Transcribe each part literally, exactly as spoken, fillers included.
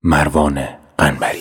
مروان قنبری.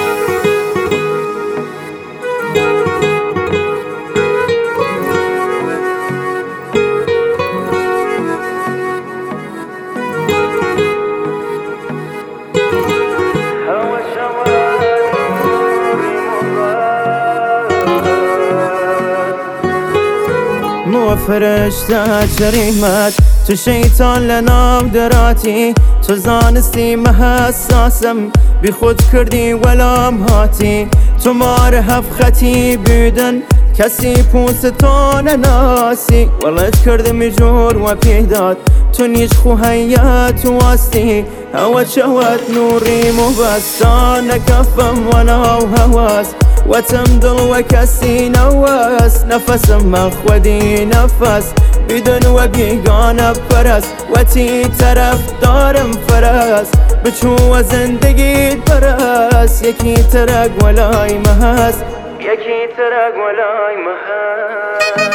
مو فرشته جریمت تو شیطان لنام دراتی، تو زانستی مه حساسم بی خود کردی ولام هاتی، تو مار هف خطی بیدن کسی پوست تو نناسی، ولت کردم جور و پیداد تو نیش خوهیت واستی، هوا شوت نوری مبستان کفم وناو هواس وتمدل وكسي نواس نفس مخودي نفس بدون وبيقانا فرس وتي ترف دارم فرس بچو زندگی برس یکی ترق ولاي مهس یکی ترق ولاي مهس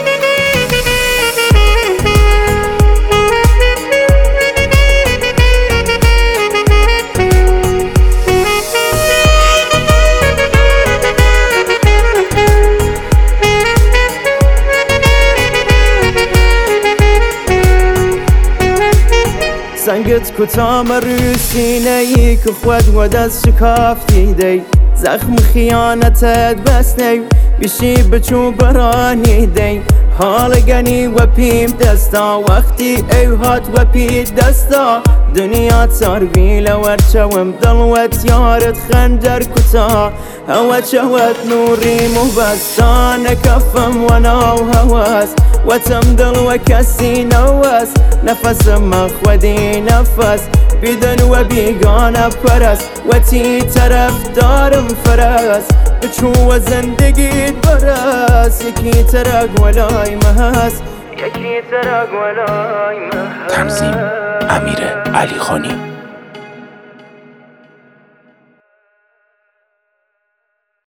سنگت کتام رو سینه ای که خود و دست شکافتی دی، زخم خیانتت بسنی بیشی بچو برانی دی، حال گنی و پیم دستا وقتی ایوهات و پی دستا، دنیا تار بیل ورچوم دلوت یارت خنجر کتا، هوا چوت نوری مبستان کفم و ناو هواس وتمدل وكسي نواس نفس مخودي نفس بدن وبيقانا فرس وتي ترف دارم فرس بچو زندگی برس یکی ترق ولاي مهس یکی ترق ولاي مهس. تنظیم امیر علی خانی.